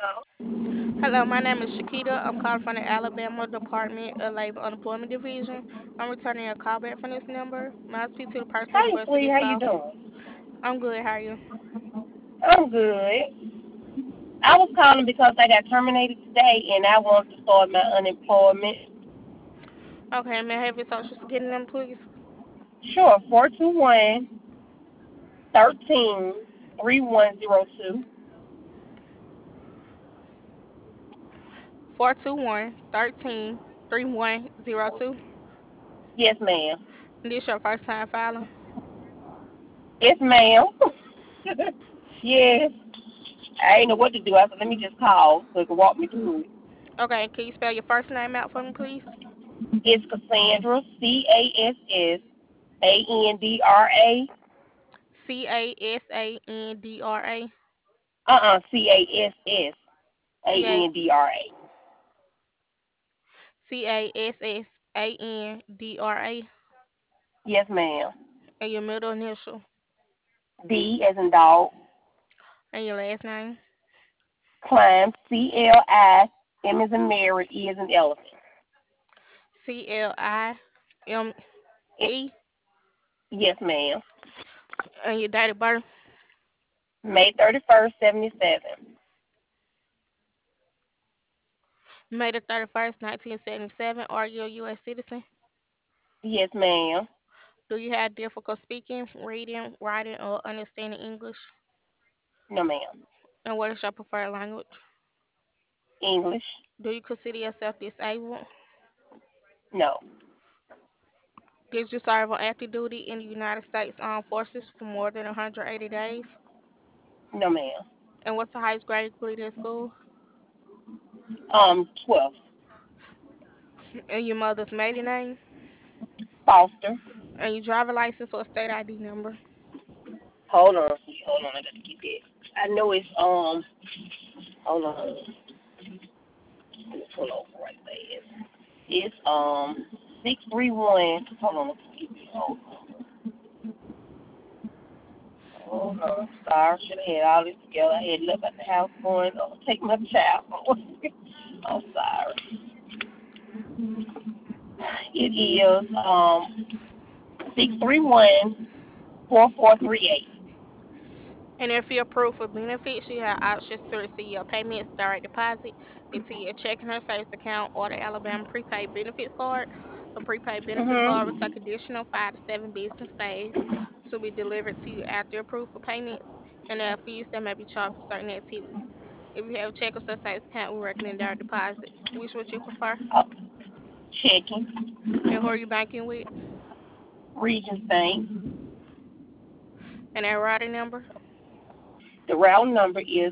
Hello, my name is Shakita. I'm calling from the Alabama Department of Labor Unemployment Division. I'm returning a call back from this number. May I speak to the person who Hey, requested sweetie, this how you call? doing? I'm good. How are you? I'm good. I was calling because I got terminated today and I want to start my unemployment. Okay, may I have your social security number, please? Sure, 421-13-3102. 421-13-3102. Yes, ma'am. This your first time filing? Yes, ma'am. Yes. I ain't know what to do. I said, let me just call so it can walk me through it. Okay, can you spell your first name out for me, please? It's Cassandra, Cassandra. Cassandra. C A Cassandra. Cassandra. Yes, ma'am. And your middle initial D as in dog. and your last name. Climb. CLIM as in Mary. E as in elephant. CLIME. It, yes, ma'am. And your date of birth. May 31st, 77. May 31st, 1977. Are you a U.S. citizen? Yes, ma'am. Do you have difficult speaking, reading, writing, or understanding English? No, ma'am. And what is your preferred language? English. Do you consider yourself disabled? No. Did you serve on active duty in the United States Armed Forces for more than 180 days? No, ma'am. And what's the highest grade you completed in school? 12. And your mother's maiden name? Foster. And your driver license or state ID number? Hold on. Hold on. I gotta get that. I know it's, hold on. Let me pull over right there. It's, 631. Hold on. Hold on. Oh no, sorry. Should have had all this together. I had left at the house going, take my child. I'm sorry. It is 631-4438. And if you're approved for benefits, you have options to receive your payments direct deposit into your checking or savings account or the Alabama prepaid benefits card. The prepaid benefits card will take Mhm. additional 5 to 7 business days to be delivered to you after approved for payments, and there are fees that may be charged for certain activities. If you have a check or savings account, we recommend direct deposit. Which would you prefer? Oh, checking. And who are you banking with? Regions Bank. And that routing number? The route number is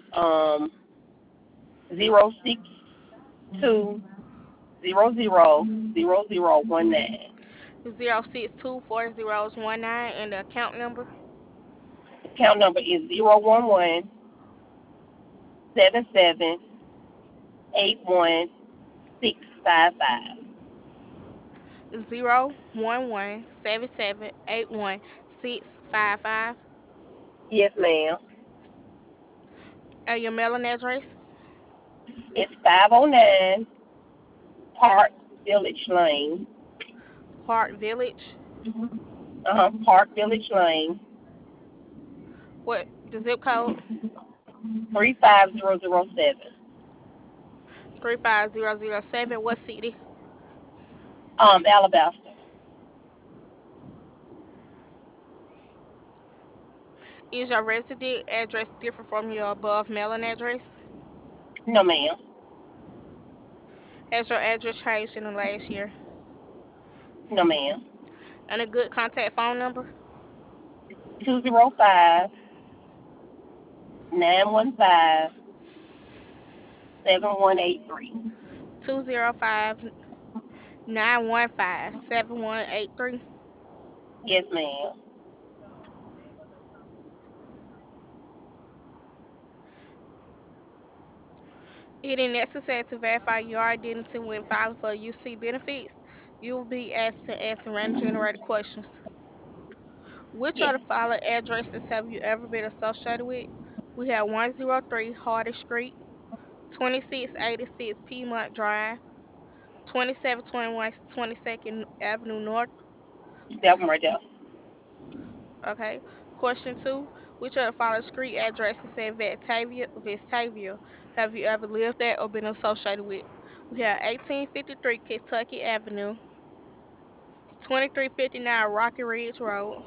062000019. 0624019 and the account number? Account number is 01177816655. 01177816655. Yes, ma'am. And your mailing address? It's 509 Park Village Lane. Park Village. Park Village Lane, What the zip code? 35007. 35007. What city? Alabaster. Is your resident address different from your above mailing address? No, ma'am. Has your address changed in the last year? No, ma'am. And a good contact phone number? 205-915-7183. 205-915-7183. Yes, ma'am. It is necessary to verify your identity when filing for UC benefits. You will be asked to answer random generated questions. Which Yes. of the following addresses have you ever been associated with? We have 103 Hardy Street, 2686 Piedmont Drive, 2721 22nd Avenue North. That one right there. Okay. Question two. Which of the following street addresses in Vestavia have you ever lived at or been associated with? We have 1853 Kentucky Avenue, 2359 Rocky Ridge Road,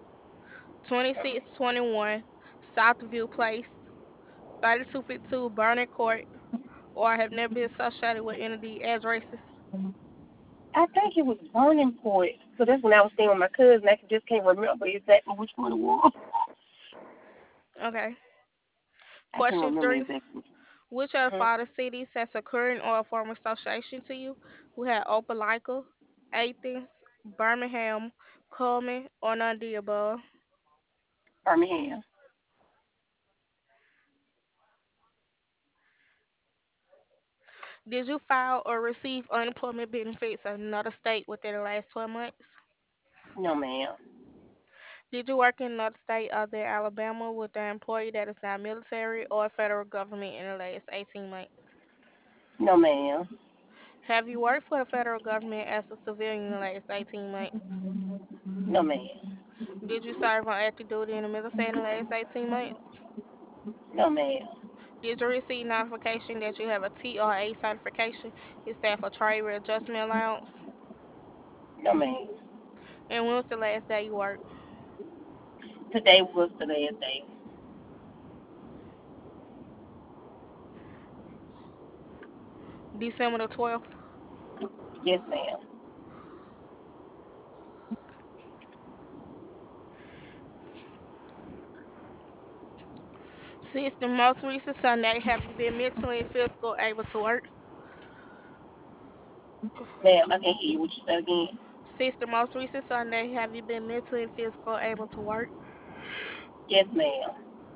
2621 Southview Place, 3252 Burning Court, or have never been associated with any of the addresses. I think it was Burning Point. So that's when I was staying with my cousin. I just can't remember exactly which one it was. Okay. I can Question remember three. exactly. Which of the Hmm. following cities has a current or a former association to you? We have Opelika, Athens, Birmingham, Coleman, or none of the above. Birmingham. Did you file or receive unemployment benefits in another state within the last 12 months? No, ma'am. Did you work in another state other than Alabama with an employee that is not military or federal government in the last 18 months? No, ma'am. Have you worked for the federal government as a civilian in the last 18 months? No, ma'am. Did you serve on active duty in the military in the last 18 months? No, ma'am. Did you receive notification that you have a TRA certification? Is that for trade readjustment allowance? No, ma'am. And when was the last day you worked? Today was the last day. December the 12th. Yes, ma'am. Since the most recent Sunday, have you been mentally and physically able to work? Ma'am, I can't hear you. What you said again? Since the most recent Sunday, have you been mentally and physically able to work? Yes, ma'am.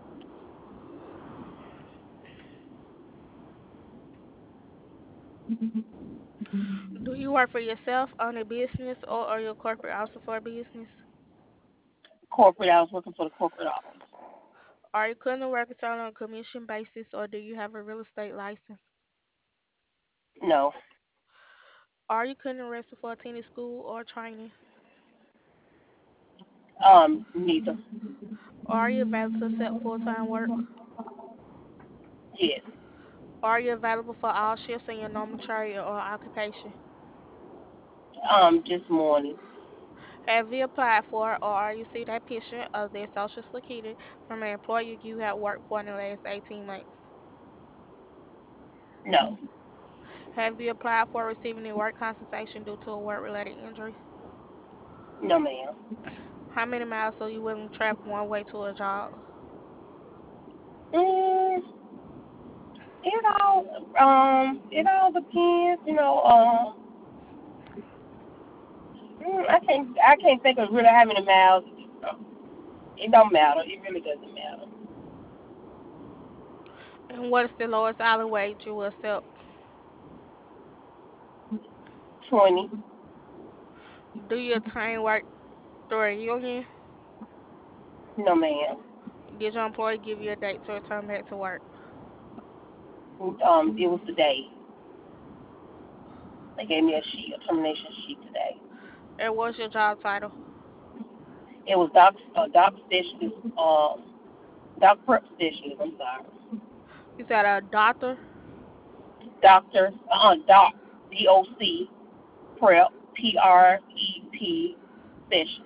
Do you work for yourself, own a business, or are you a corporate also for a business? Corporate. I was working for the corporate office. Are you currently working on a commission basis, or do you have a real estate license? No. Are you currently arrested for attending school or training? Neither. Are you available to accept full-time work? Yes. Are you available for all shifts in your normal trade or occupation? This morning. Have you applied for or are you see that picture of their social security from an employer you have worked for in the last 18 months? No. Have you applied for receiving a work compensation due to a work-related injury? No, ma'am. How many miles are you willing to travel one way to a job? Mm, it all depends. I can't think of really how many miles. It don't matter. It really doesn't matter. And what is the lowest hourly wage you will accept? 20. Do you attain work through a union? No, ma'am. Did your employer give you a date to return back to work? It was today. They gave me a termination sheet today. And what's your job title? It was doc specialist, doc prep specialist. I'm sorry. You said a doctor? Doctor, doc, DOC, prep, PREP, specialist.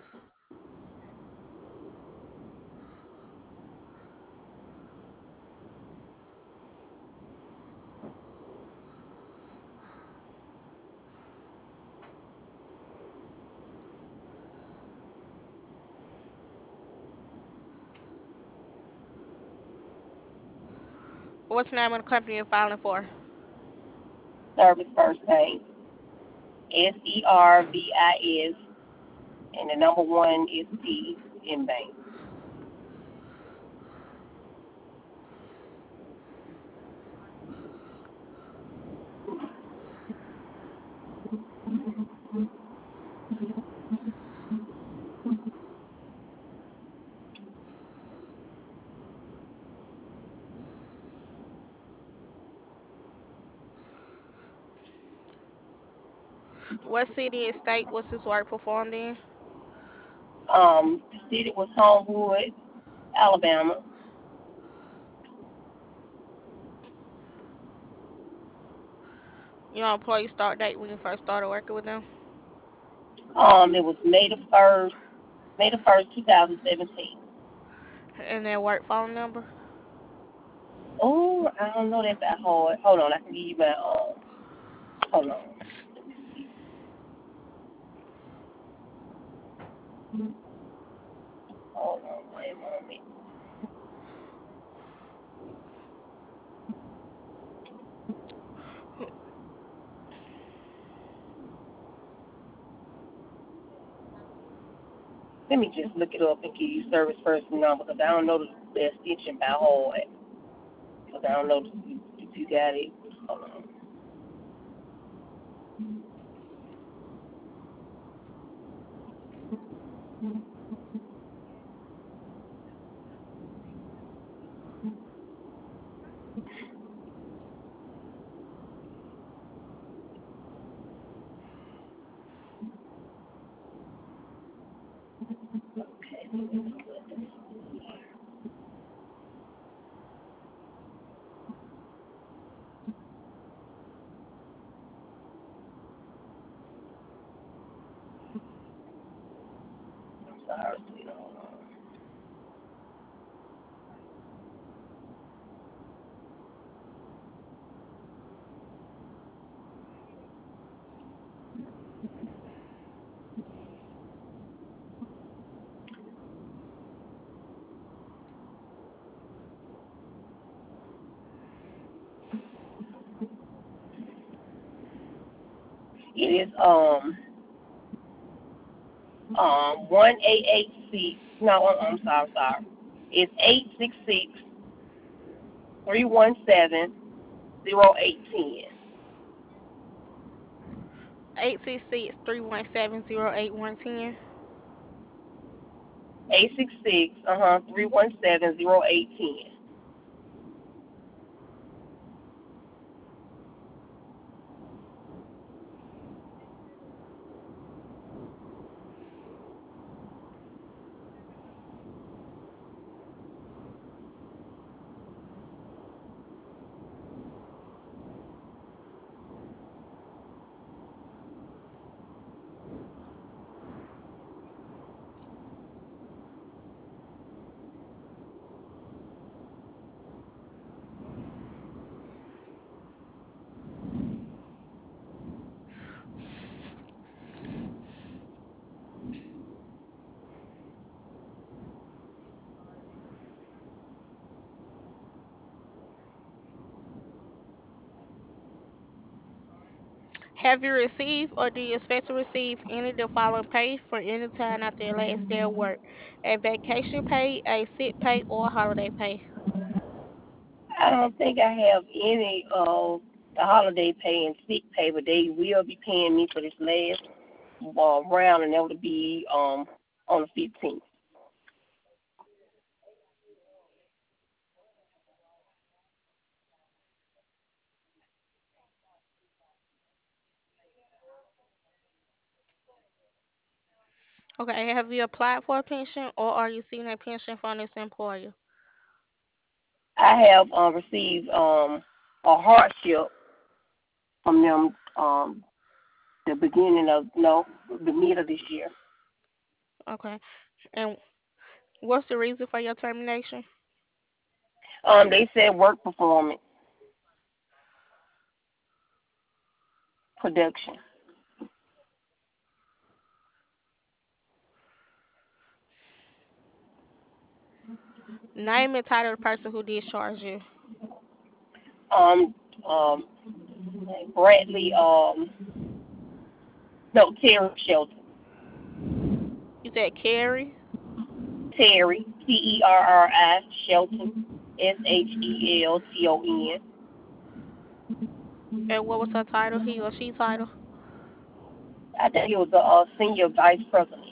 What's the name of the company you're filing for? Service first name, SERVIS, and the number one is T in bank. What city and state was his work performed in? The city was Homewood, Alabama. Your employee start date when you first started working with them? It was May the first, 2017. And their work phone number? Oh, I don't know that by heart. Hold on, I can give you my hold on. Hold on, wait a moment. Let me just look it up and give you service person number because I don't know the extension by heart. Because I don't know if you got it. Hold on. Okay. I'm sorry, sweetheart. Hold on. It is 1886. No, I'm sorry. It's 866-317-0810. 866-317-0810. 866-317-0810. Have you received or do you expect to receive any of the following pay for any time after your last day of work? A vacation pay, a sick pay, or holiday pay? I don't think I have any of the holiday pay and sick pay, but they will be paying me for this last round, and that would be on the 15th. Okay, have you applied for a pension or are you seeking a pension from this employer? I have received a hardship from them the beginning of no the mid of this year. Okay, and what's the reason for your termination? They said work performance production. Name and title of the person who discharged you. Um um Bradley no Terry Shelton. You said Carrie, Terry Terri Shelton Shelton. and what was her title? He or she title? I think he was a senior vice president.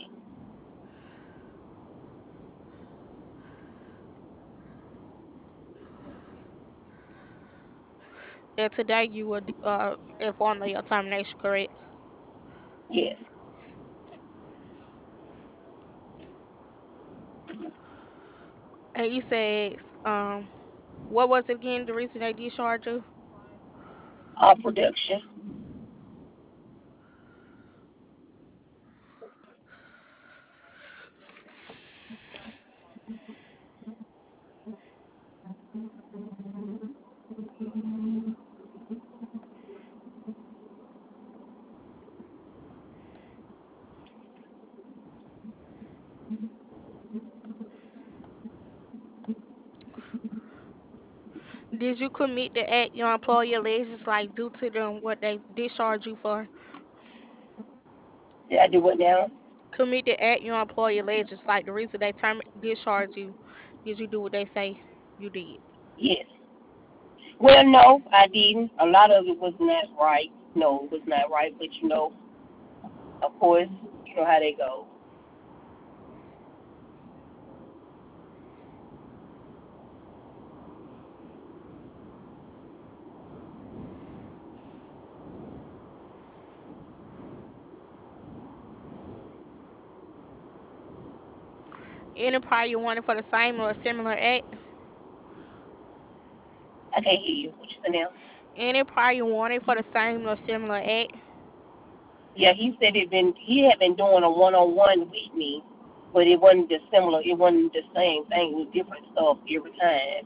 And today you were informed of your termination, correct? Yes. And you said, what was it again? The reason they discharged you? Production. Did you commit to act your employer alleges like due to them what they discharged you for? Did I do what now? Commit to act your employer alleges like the reason they discharged you. Did you do what they say you did? Yes. Well, no, I didn't. A lot of it was not right. No, it was not right. But of course, you know how they go. Any prior you wanted for the same or similar act? I can't hear you. What you say now? Any prior you wanted for the same or similar act? Yeah, he said he had been doing a one-on-one with me, but it wasn't the similar. It wasn't the same thing. It was different stuff every time.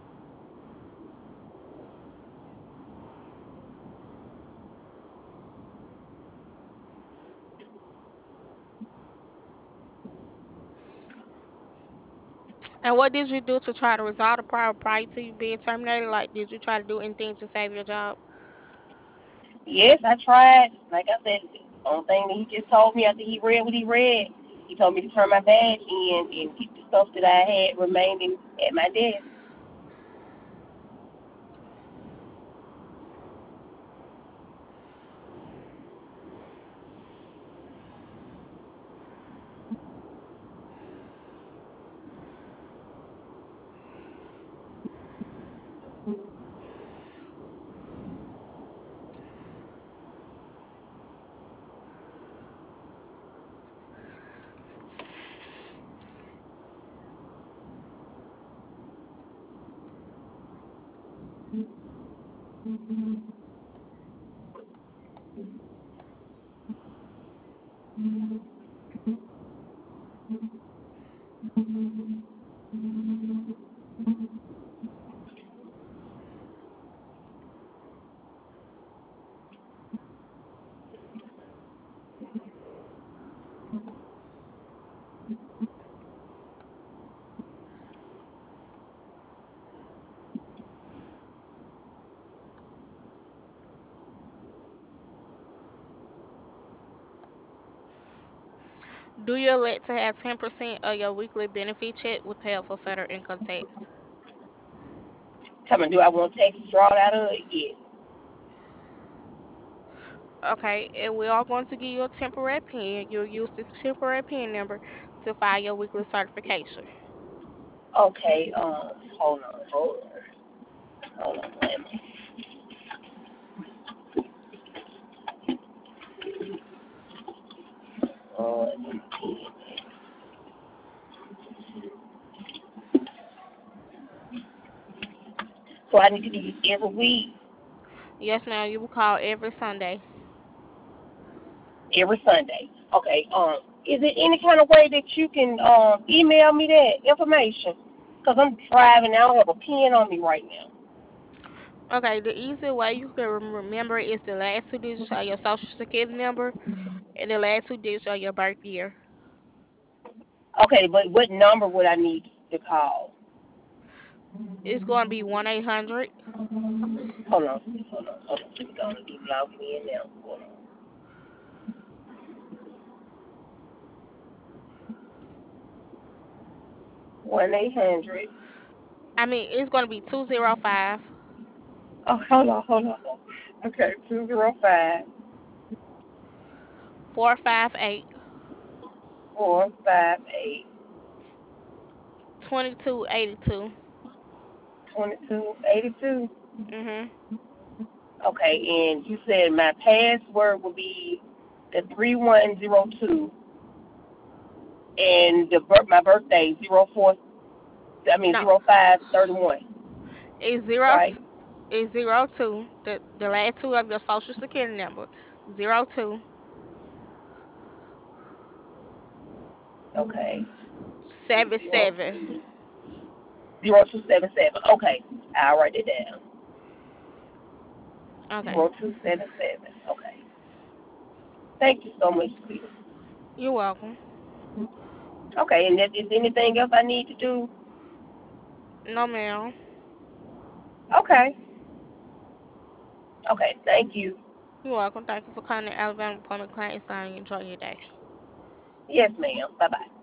And what did you do to try to resolve the problem prior to you being terminated? Like, did you try to do anything to save your job? Yes, I tried. Like I said, the only thing that he just told me after he read what he read, he told me to turn my badge in and keep the stuff that I had remaining at my desk. Do you elect to have 10% of your weekly benefit check withheld for federal income tax? Tell me, do I want taxes drawn out of it? Yes. Okay, and we are going to give you a temporary PIN. You'll use this temporary PIN number to file your weekly certification. Okay. Hold on. Wait a minute. Uh, so I need to do this every week, Yes, ma'am. You will call every Sunday. every Sunday. Okay. Is there any kind of way that you can email me that information? Cause I'm driving. I don't have a pen on me right now. Okay, the easy way you can remember is the last two digits of your social security number and the last two digits of your birth year. Okay, but what number would I need to call? It's going to be 1-800. Hold on. Let me go and log me in now. Hold on. 1-800. I mean, it's going to be 205 Oh, hold on. Okay, 205 458 458 2282. 2282. Mhm. Okay, and you said my password will be. the 3102, and my birthday 04. I mean No, 0531. it's zero. Right? It's 02. The last two of your social security number. 02 Okay. 77. 0277. Okay. I'll write it down. Okay. 0277. Okay. Thank you so much, sweetie. You're welcome. Okay, and is anything else I need to do? No, ma'am. Okay. Okay, thank you. You're welcome. Thank you for calling the Alabama Public Client Sign. Enjoy your day. Yes, ma'am. Bye bye.